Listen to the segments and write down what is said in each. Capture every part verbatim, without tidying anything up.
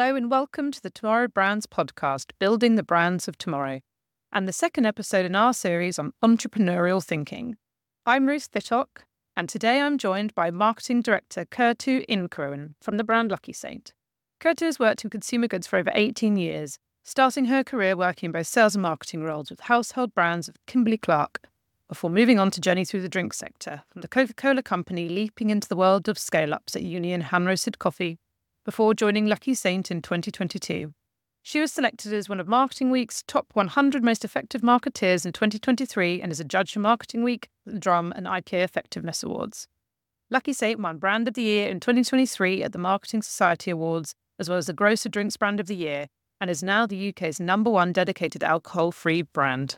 Hello and welcome to the Tomorrow Brands podcast, Building the Brands of Tomorrow, and the second episode in our series on entrepreneurial thinking. I'm Ruth Thittock, and today I'm joined by Marketing Director Kertu Inkerowen from the brand Lucky Saint. Kertu has worked in consumer goods for over eighteen years, starting her career working in both sales and marketing roles with household brands of Kimberly-Clark, before moving on to journey through the drink sector, from the Coca-Cola company leaping into the world of scale-ups at Union hand-roasted coffee, before joining Lucky Saint in twenty twenty-two. She was selected as one of Marketing Week's top one hundred most effective marketeers in twenty twenty-three and is a judge for Marketing Week, the Drum and I K Effectiveness Awards. Lucky Saint won Brand of the Year in twenty twenty-three at the Marketing Society Awards, as well as the Grocer Drinks Brand of the Year, and is now the U K's number one dedicated alcohol-free brand.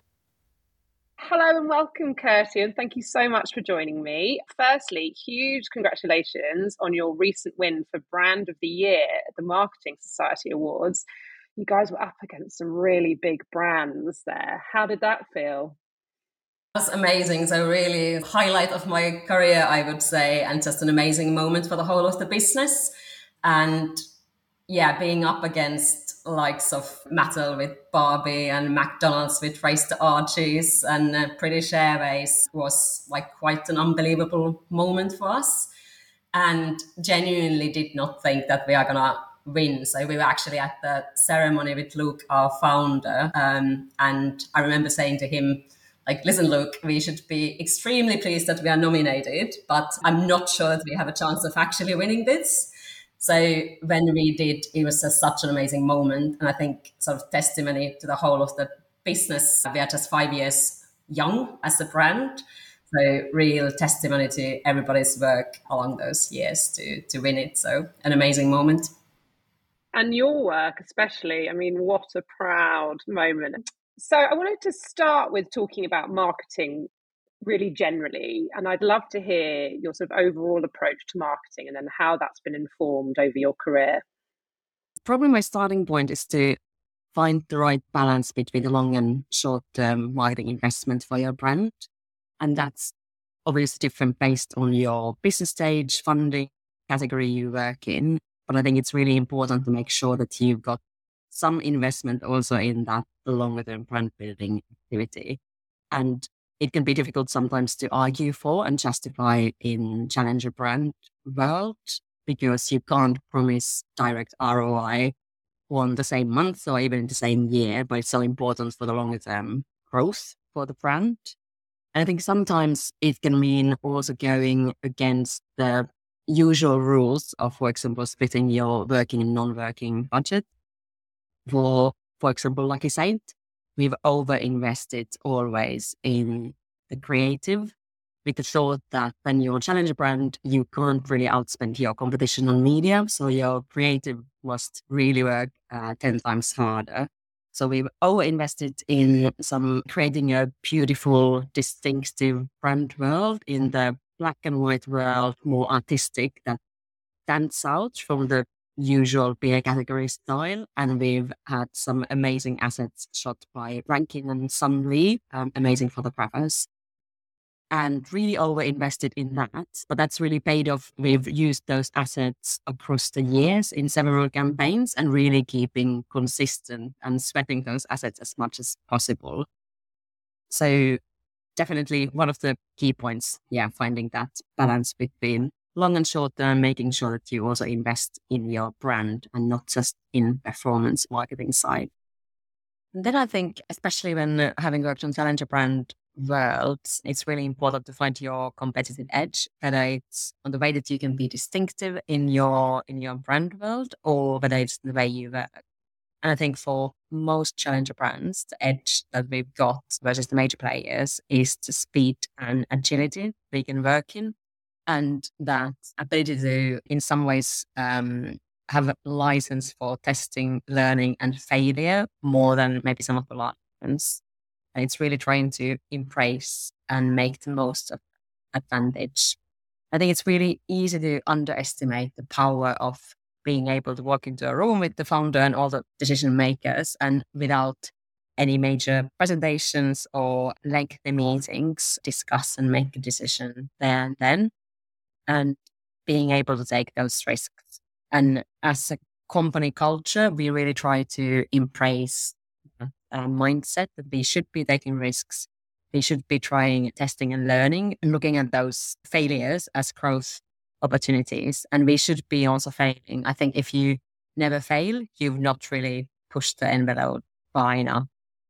Hello and welcome, Kertu, and thank you so much for joining me. Firstly, huge congratulations on your recent win for Brand of the Year at the Marketing Society Awards. You guys were up against some really big brands there. How did that feel? That's amazing. So really highlight of my career, I would say, and just an amazing moment for the whole of the business. And yeah, being up against likes of Mattel with Barbie and McDonald's with Race to Archies and uh, British Airways was like quite an unbelievable moment for us. And genuinely did not think that we are going to win. So we were actually at the ceremony with Luke, our founder. Um, and I remember saying to him, like, listen, Luke, we should be extremely pleased that we are nominated, but I'm not sure that we have a chance of actually winning this. So when we did, it was just such an amazing moment. And I think sort of testimony to the whole of the business. We are just five years young as a brand. So real testimony to everybody's work along those years to, to win it. So an amazing moment. And your work especially, I mean, what a proud moment. So I wanted to start with talking about marketing really generally, and I'd love to hear your sort of overall approach to marketing and then how that's been informed over your career. Probably my starting point is to find the right balance between the long and short-term marketing investment for your brand. And that's obviously different based on your business stage, funding, category you work in. But I think it's really important to make sure that you've got some investment also in that longer-term brand building activity. And it can be difficult sometimes to argue for and justify in challenger brand world because you can't promise direct R O I on the same month or even in the same year, but it's so important for the longer term growth for the brand. And I think sometimes it can mean also going against the usual rules of, for example, splitting your working and non-working budget. For, for example, Lucky Saint, we've over-invested always in the creative with the thought that when you're a challenger brand, you can't really outspend your competition on media. So your creative must really work uh, ten times harder. So we've over-invested in some creating a beautiful, distinctive brand world in the black and white world, more artistic, that stands out from the usual beer category style. And we've had some amazing assets shot by Rankin and Sun Lee, um, amazing photographers, and really over-invested in that. But that's really paid off. We've used those assets across the years in several campaigns and really keeping consistent and sweating those assets as much as possible. So definitely one of the key points, yeah, finding that balance between long and short term, making sure that you also invest in your brand and not just in performance marketing side. And then I think, especially when uh, having worked on challenger brand worlds, it's really important to find your competitive edge, whether it's on the way that you can be distinctive in your in your brand world or whether it's the way you work. And I think for most challenger brands, the edge that we've got versus the major players is the speed and agility we can work in. And that ability to, in some ways, um, have a license for testing, learning, and failure more than maybe some of the large ones. And it's really trying to embrace and make the most of advantage. I think it's really easy to underestimate the power of being able to walk into a room with the founder and all the decision makers and without any major presentations or lengthy meetings, discuss and make a decision there and then. And being able to take those risks. And as a company culture, we really try to embrace a mindset that we should be taking risks. We should be trying, testing and learning, and looking at those failures as growth opportunities. And we should be also failing. I think if you never fail, you've not really pushed the envelope far enough.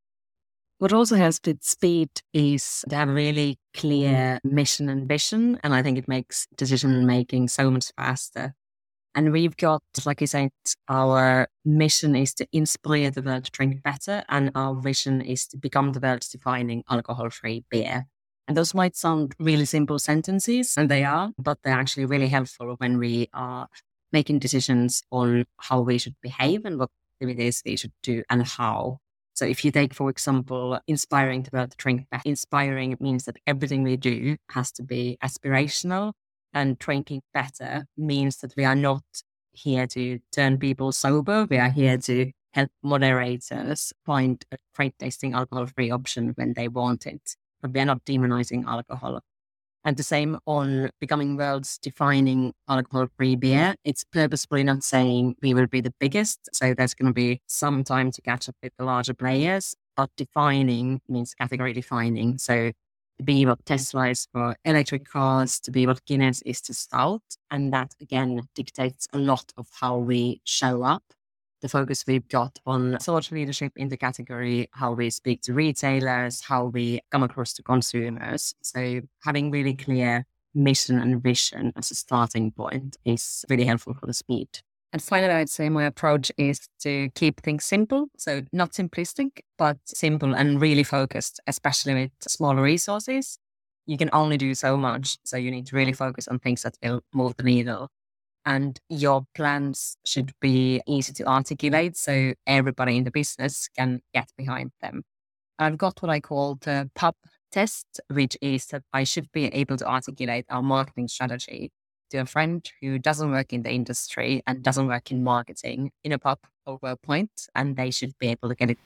What also helps with speed is to have a really clear mission and vision. And I think it makes decision making so much faster. And we've got, like you said, our mission is to inspire the world to drink better. And our vision is to become the world's defining alcohol-free beer. And those might sound really simple sentences, and they are, but they're actually really helpful when we are making decisions on how we should behave and what activities we should do and how. So if you take, for example, inspiring the world to drink better, inspiring means that everything we do has to be aspirational. And drinking better means that we are not here to turn people sober. We are here to help moderators find a great tasting alcohol-free option when they want it. But we are not demonizing alcohol. And the same on becoming world's defining alcohol-free beer. It's purposefully not saying we will be the biggest. So there's going to be some time to catch up with the larger players. But defining means category defining. So to be what Tesla is for electric cars, to be what Guinness is to stout. And that, again, dictates a lot of how we show up. The focus we've got on thought leadership in the category, how we speak to retailers, how we come across to consumers. So having really clear mission and vision as a starting point is really helpful for the speed. And finally, I'd say my approach is to keep things simple. So not simplistic, but simple and really focused, especially with smaller resources. You can only do so much. So you need to really focus on things that will move the needle. And your plans should be easy to articulate so everybody in the business can get behind them. I've got what I call the P U B test, which is that I should be able to articulate our marketing strategy to a friend who doesn't work in the industry and doesn't work in marketing in a pub or PowerPoint, and they should be able to get it.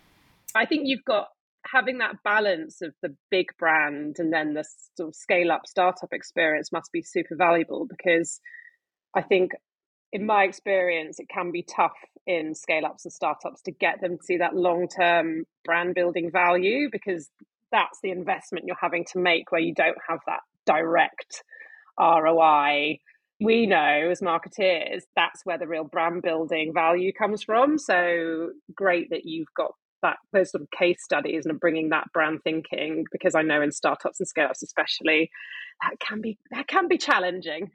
I think you've got having that balance of the big brand and then the sort of scale up startup experience must be super valuable, because I think in my experience, it can be tough in scale ups and startups to get them to see that long term brand building value, because that's the investment you're having to make where you don't have that direct R O I. We know as marketeers, that's where the real brand building value comes from. So great that you've got that, those sort of case studies and bringing that brand thinking, because I know in startups and scale ups especially, that can be that can be challenging.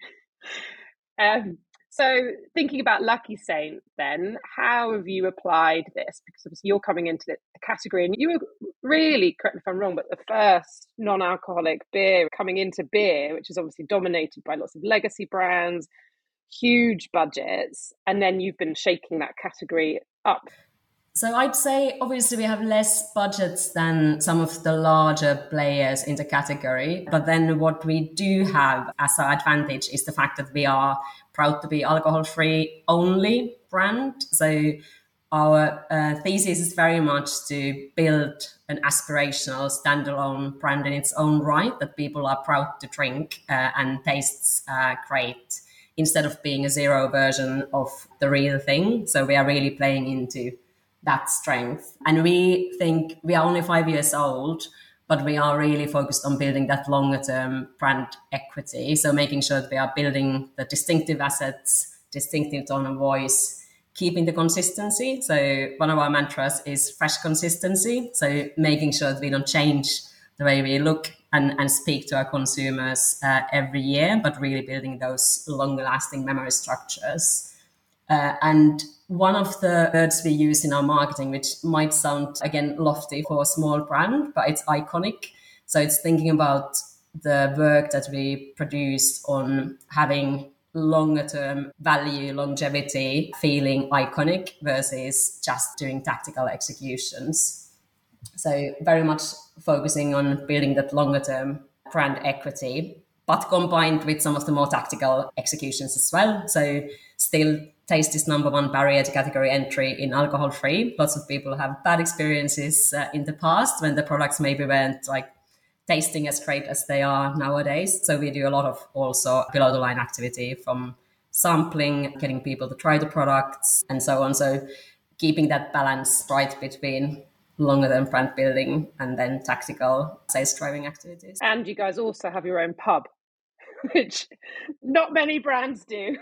Um, so thinking about Lucky Saint then, how have you applied this? Because obviously you're coming into the category and you were really, correct me if I'm wrong, but the first non-alcoholic beer coming into beer, which is obviously dominated by lots of legacy brands, huge budgets, and then you've been shaking that category up. So I'd say obviously we have less budgets than some of the larger players in the category. But then what we do have as our advantage is the fact that we are proud to be alcohol-free only brand. So our uh, thesis is very much to build an aspirational standalone brand in its own right that people are proud to drink uh, and tastes uh, great, instead of being a zero version of the real thing. So we are really playing into that strength. And we think we are only five years old, but we are really focused on building that longer term brand equity. So making sure that we are building the distinctive assets, distinctive tone of voice, keeping the consistency. So one of our mantras is fresh consistency. So making sure that we don't change the way we look and, and speak to our consumers uh, every year, but really building those longer lasting memory structures. Uh, and one of the words we use in our marketing, which might sound, again, lofty for a small brand, but it's iconic. So it's thinking about the work that we produce on having longer term value, longevity, feeling iconic versus just doing tactical executions. So very much focusing on building that longer term brand equity, but combined with some of the more tactical executions as well. So still, taste is number one barrier to category entry in alcohol-free. Lots of people have bad experiences uh, in the past when the products maybe weren't like tasting as great as they are nowadays. So we do a lot of also below the line activity from sampling, getting people to try the products and so on. So keeping that balance right between longer term brand building and then tactical sales driving activities. And you guys also have your own pub, which not many brands do.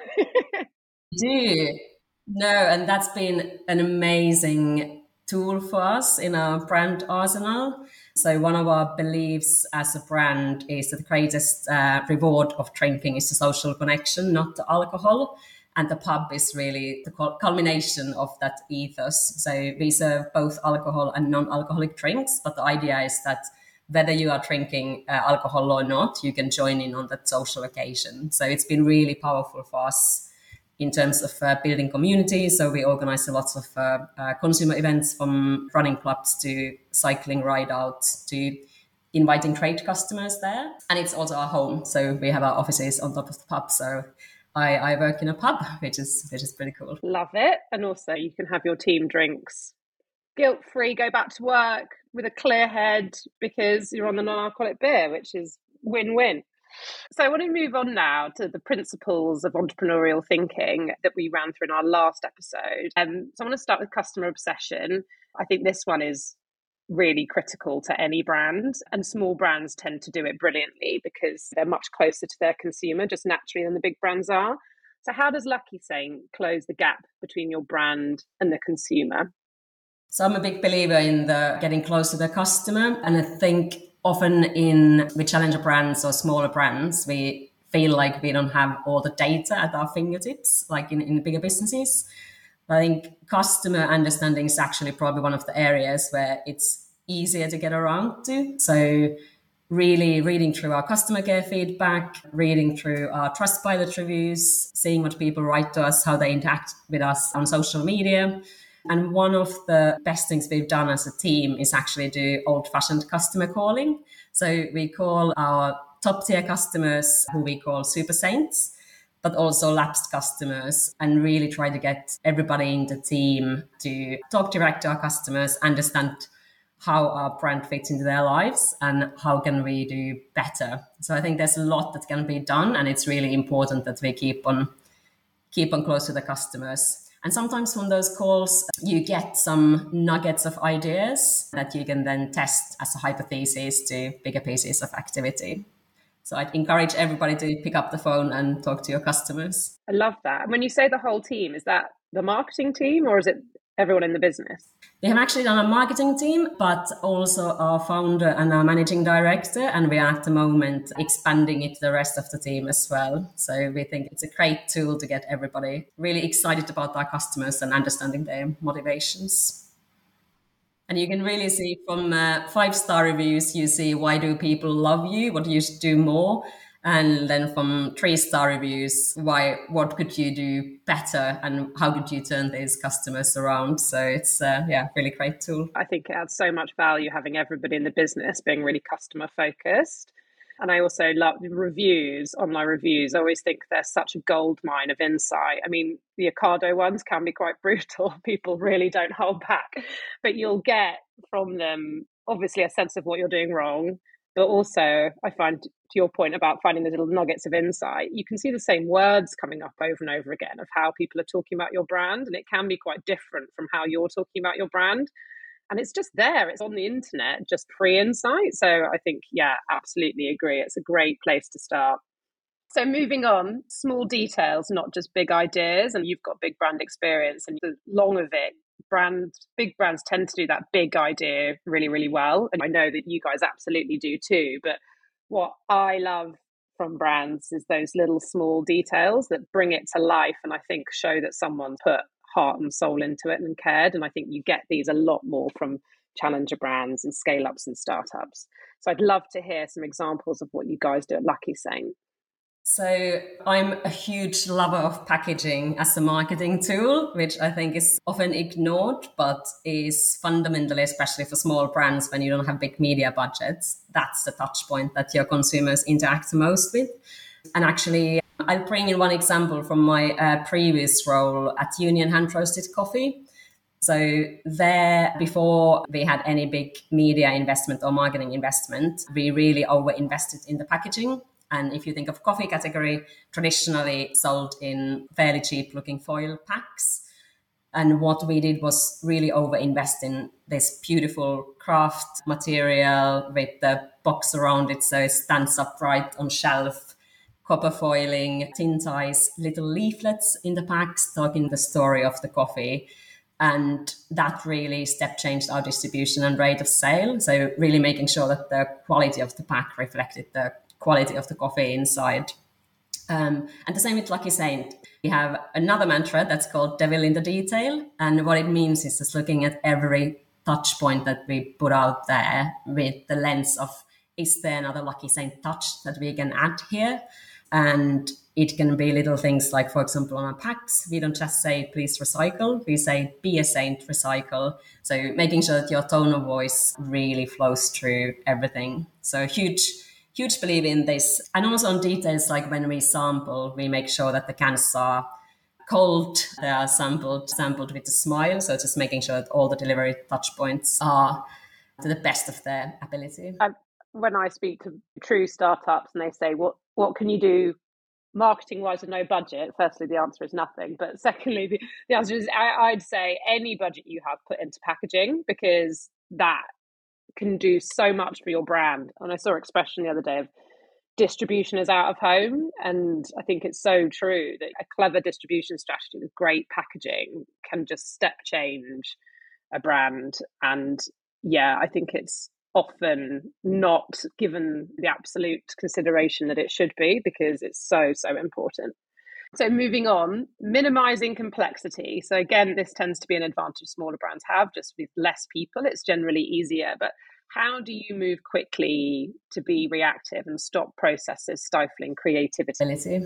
do. No, and that's been an amazing tool for us in our brand arsenal. So one of our beliefs as a brand is that the greatest uh, reward of drinking is the social connection, not the alcohol. And the pub is really the culmination of that ethos. So we serve both alcohol and non-alcoholic drinks, but the idea is that whether you are drinking uh, alcohol or not, you can join in on that social occasion. So it's been really powerful for us in terms of uh, building communities. So we organize lots of uh, uh, consumer events, from running clubs to cycling ride outs to inviting trade customers there. And it's also our home. So we have our offices on top of the pub. So I, I work in a pub, which is which is pretty cool. Love it. And also you can have your team drinks guilt-free, go back to work with a clear head because you're on the non-alcoholic beer, which is win-win. So I want to move on now to the principles of entrepreneurial thinking that we ran through in our last episode. Um, so I want to start with customer obsession. I think this one is really critical to any brand, and small brands tend to do it brilliantly because they're much closer to their consumer just naturally than the big brands are. So how does Lucky Saint close the gap between your brand and the consumer? So I'm a big believer in the getting close to the customer, and I think often in with challenger brands or smaller brands, we feel like we don't have all the data at our fingertips, like in, in bigger businesses. I think customer understanding is actually probably one of the areas where it's easier to get around to. So really reading through our customer care feedback, reading through our Trustpilot reviews, seeing what people write to us, how they interact with us on social media. And one of the best things we've done as a team is actually do old-fashioned customer calling. So we call our top-tier customers, who we call super saints, but also lapsed customers, and really try to get everybody in the team to talk direct to our customers, understand how our brand fits into their lives and how can we do better. So I think there's a lot that can be done, and it's really important that we keep on keep on close to the customers. And sometimes from those calls, you get some nuggets of ideas that you can then test as a hypothesis to bigger pieces of activity. So I'd encourage everybody to pick up the phone and talk to your customers. I love that. And when you say the whole team, is that the marketing team or is it everyone in the business? We have actually done a marketing team, but also our founder and our managing director. And we are at the moment expanding it to the rest of the team as well. So we think it's a great tool to get everybody really excited about our customers and understanding their motivations. And you can really see from uh, five-star reviews, you see why do people love you, what you should do more. And then from three-star reviews, why, what could you do better and how could you turn these customers around? So it's uh, yeah, really great tool. I think it adds so much value having everybody in the business being really customer focused. And I also love reviews, online reviews. I always think they're such a gold mine of insight. I mean, the Ocado ones can be quite brutal. People really don't hold back. But you'll get from them, obviously, a sense of what you're doing wrong. But also, I find, to your point about finding the little nuggets of insight, you can see the same words coming up over and over again of how people are talking about your brand. And it can be quite different from how you're talking about your brand. And it's just there. It's on the internet, just pre-insight. So I think, yeah, absolutely agree. It's a great place to start. So moving on, small details, not just big ideas. And you've got big brand experience. And the long of it, brand, big brands tend to do that big idea really, really well. And I know that you guys absolutely do too. But what I love from brands is those little small details that bring it to life. And I think show that someone put heart and soul into it and cared. And I think you get these a lot more from challenger brands and scale ups and startups. So I'd love to hear some examples of what you guys do at Lucky Saint. So I'm a huge lover of packaging as a marketing tool, which I think is often ignored, but is fundamentally, especially for small brands when you don't have big media budgets, that's the touch point that your consumers interact most with. And actually, I'll bring in one example from my uh, previous role at Union Hand Roasted Coffee. So there, before we had any big media investment or marketing investment, we really over invested in the packaging. And if you think of coffee category, traditionally sold in fairly cheap looking foil packs. And what we did was really overinvest in this beautiful craft material with the box around it so it stands upright on shelf, copper foiling, tin ties, little leaflets in the packs talking the story of the coffee. And that really step changed our distribution and rate of sale. So really making sure that the quality of the pack reflected the quality of the coffee inside. Um, and the same with Lucky Saint. We have another mantra that's called Devil in the Detail. And what it means is just looking at every touch point that we put out there with the lens of, is there another Lucky Saint touch that we can add here? And it can be little things like, for example, on our packs, we don't just say, please recycle. We say, be a saint, recycle. So making sure that your tone of voice really flows through everything. So huge, huge belief in this. And also on details, like when we sample, we make sure that the cans are cold, they are sampled, sampled with a smile. So just making sure that all the delivery touch points are to the best of their ability. I, when I speak to true startups and they say, what, what can you do marketing wise with no budget? Firstly, the answer is nothing. But secondly, the, the answer is I, I'd say any budget you have put into packaging, because that can do so much for your brand. And I saw an expression the other day of distribution is out of home. And I think it's so true that a clever distribution strategy with great packaging can just step change a brand. And yeah, I think it's often not given the absolute consideration that it should be, because it's so, so important. So moving on, minimizing complexity. So again, this tends to be an advantage smaller brands have. Just with less people, it's generally easier. But how do you move quickly to be reactive and stop processes stifling creativity?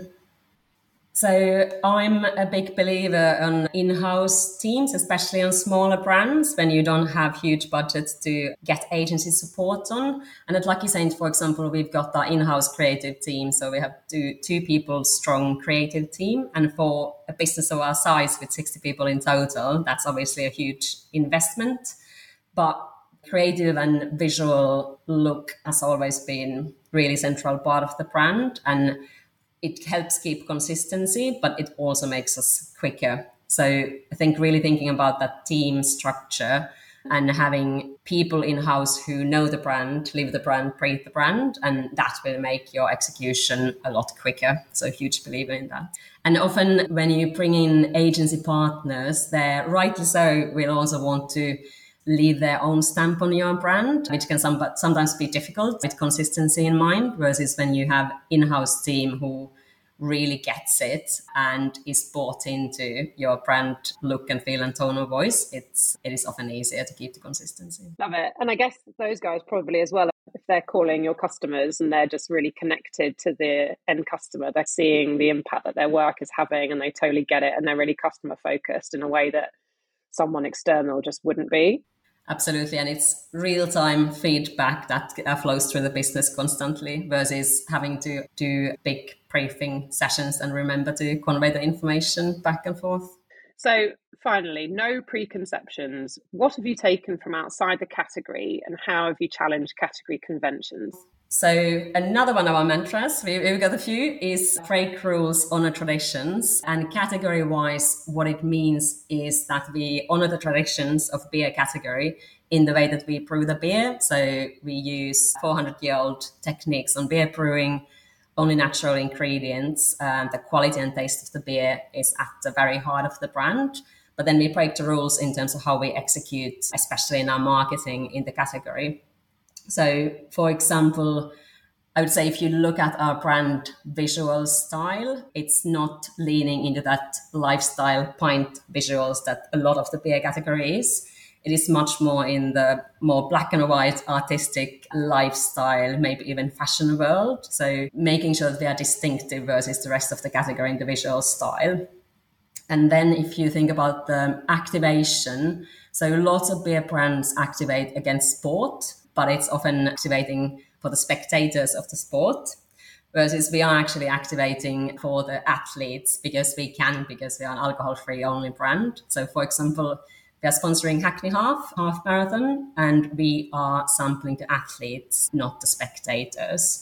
So I'm a big believer on in-house teams, especially on smaller brands when you don't have huge budgets to get agency support on. And at Lucky Saint, for example, we've got our in-house creative team. So we have two, two people strong creative team. And for a business of our size with sixty people in total, that's obviously a huge investment. But creative and visual look has always been really central part of the brand. And it helps keep consistency, but it also makes us quicker. So I think really thinking about that team structure and having people in-house who know the brand, live the brand, breathe the brand, and that will make your execution a lot quicker. So huge believer in that. And often when you bring in agency partners, they rightly so will also want to leave their own stamp on your brand, which can some, sometimes be difficult with consistency in mind, versus when you have in-house team who really gets it and is bought into your brand look and feel and tone of voice, it's it is often easier to keep the consistency. Love it. And I guess those guys probably as well, if they're calling your customers and they're just really connected to the end customer, they're seeing the impact that their work is having and they totally get it, and they're really customer focused in a way that someone external just wouldn't be. Absolutely. And it's real-time feedback that flows through the business constantly, versus having to do big briefing sessions and remember to convey the information back and forth. So finally, no preconceptions. What have you taken from outside the category and how have you challenged category conventions? So another one of our mantras, we, we've got a few, is break rules, honor traditions. And category-wise, what it means is that we honor the traditions of beer category in the way that we brew the beer. So we use four hundred year old techniques on beer brewing, only natural ingredients. Um, the quality and taste of the beer is at the very heart of the brand. But then we break the rules in terms of how we execute, especially in our marketing in the category. So, for example, I would say if you look at our brand visual style, it's not leaning into that lifestyle pint visuals that a lot of the beer category is. It is much more in the more black and white, artistic lifestyle, maybe even fashion world. So making sure that they are distinctive versus the rest of the category in the visual style. And then if you think about the activation, so lots of beer brands activate against sport, but it's often activating for the spectators of the sport, versus we are actually activating for the athletes because we can, because we are an alcohol-free only brand. So for example, we are sponsoring Hackney Half, half marathon, and we are sampling the athletes, not the spectators.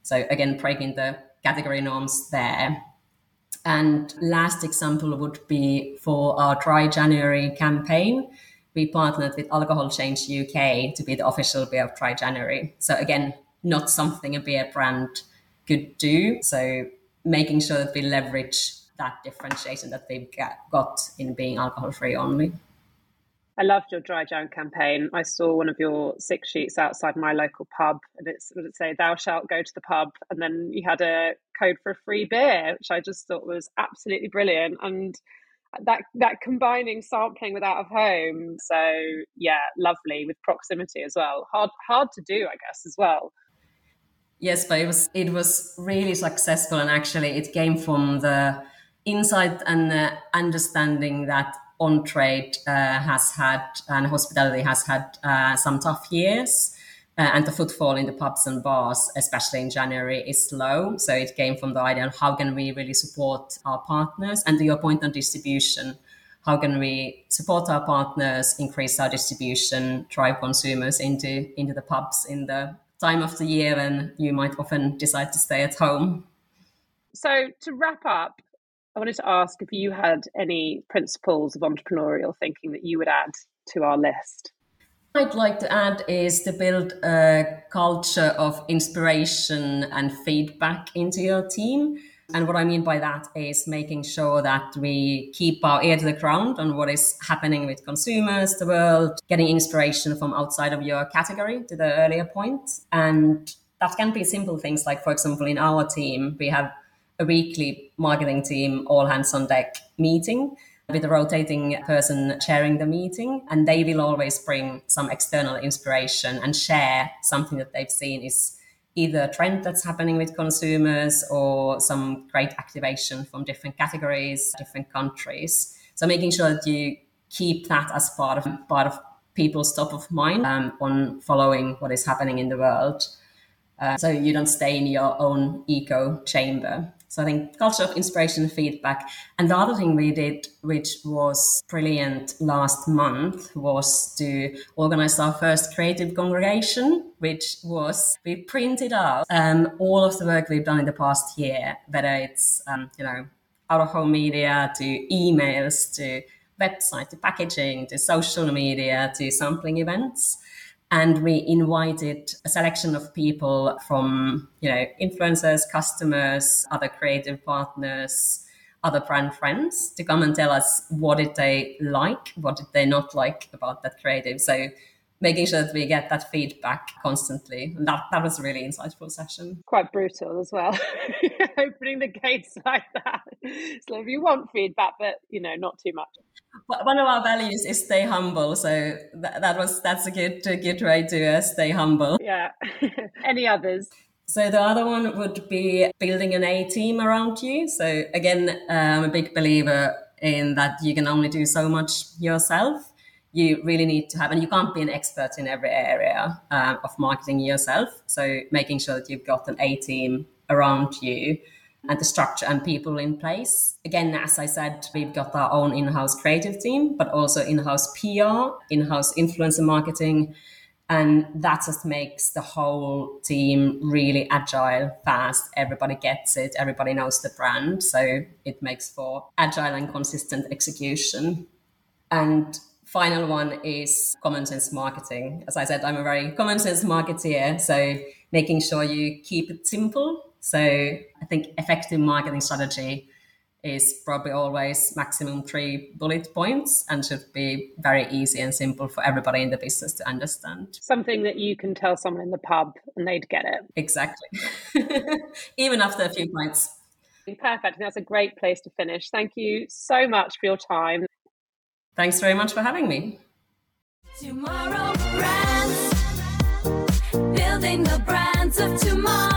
So again, breaking the category norms there. And last example would be for our Dry January campaign. We partnered with Alcohol Change U K to be the official beer of Dry January. So again, not something a beer brand could do. So making sure that we leverage that differentiation that we've got in being alcohol-free only. I loved your Dry Jan campaign. I saw one of your six sheets outside my local pub, and it's would it say "Thou shalt go to the pub," and then you had a code for a free beer, which I just thought was absolutely brilliant. And that that combining sampling with out of home, so yeah, lovely, with proximity as well. Hard hard to do, I guess, as well. Yes, but it was it was really successful, and actually it came from the insight and uh, understanding that on-trade uh, has had, and hospitality has had uh, some tough years, uh, and the footfall in the pubs and bars, especially in January, is low. So it came from the idea of how can we really support our partners, and to your point on distribution, how can we support our partners, increase our distribution, drive consumers into, into the pubs in the time of the year when you might often decide to stay at home. So to wrap up, I wanted to ask if you had any principles of entrepreneurial thinking that you would add to our list. What I'd like to add is to build a culture of inspiration and feedback into your team. And what I mean by that is making sure that we keep our ear to the ground on what is happening with consumers, the world, getting inspiration from outside of your category, to the earlier point. And that can be simple things like, for example, in our team, we have a weekly marketing team, all hands on deck meeting with a rotating person chairing the meeting. And they will always bring some external inspiration and share something that they've seen is either a trend that's happening with consumers or some great activation from different categories, different countries. So making sure that you keep that as part of part of people's top of mind um, on following what is happening in the world. Uh, so you don't stay in your own echo chamber. So I think culture of inspiration and feedback. And the other thing we did, which was brilliant last month, was to organize our first creative congregation, which was, we printed out um, all of the work we've done in the past year, whether it's, um, you know, out-of-home media to emails, to website, to packaging, to social media, to sampling events. And we invited a selection of people from, you know, influencers, customers, other creative partners, other brand friends to come and tell us what did they like, what did they not like about that creative. So making sure that we get that feedback constantly. And that, that was a really insightful session. Quite brutal as well, opening the gates like that. So if you want feedback, but, you know, not too much. One of our values is stay humble. So that, that was that's a good, a good way to uh, stay humble. Yeah. Any others? So the other one would be building an A team around you. So again, uh, I'm a big believer in that you can only do so much yourself. You really need to have, and you can't be an expert in every area um, of marketing yourself. So making sure that you've got an A team around you and the structure and people in place. Again, as I said, we've got our own in-house creative team, but also in-house P R, in-house influencer marketing. And that just makes the whole team really agile, fast. Everybody gets it. Everybody knows the brand. So it makes for agile and consistent execution. And final one is common sense marketing. As I said, I'm a very common sense marketeer. So making sure you keep it simple. So I think effective marketing strategy is probably always maximum three bullet points and should be very easy and simple for everybody in the business to understand. Something that you can tell someone in the pub and they'd get it. Exactly. Even after a few points. Perfect. That's a great place to finish. Thank you so much for your time. Thanks very much for having me. Tomorrow Brands, building the brands of tomorrow.